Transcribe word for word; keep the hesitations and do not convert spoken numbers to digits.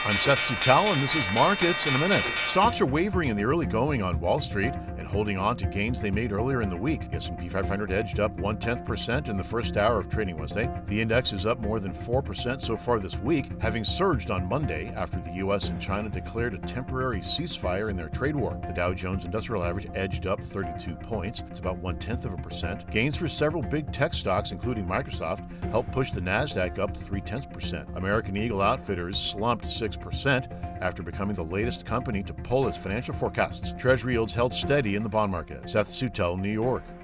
I'm Seth Suttel, and this is Markets in a Minute. Stocks are wavering in the early going on Wall Street and holding on to gains they made earlier in the week. The S and P five hundred edged up one-tenth percent in the first hour of trading Wednesday. The index is up more than four percent so far this week, having surged on Monday after the U S and China declared a temporary ceasefire in their trade war. The Dow Jones Industrial Average edged up thirty-two points. It's about one-tenth of a percent. Gains for several big tech stocks, including Microsoft, helped push the Nasdaq up three-tenths percent. American Eagle Outfitters slumped six percent after becoming the latest company to pull its financial forecasts. Treasury yields held steady in the bond market. Seth Suttel, New York.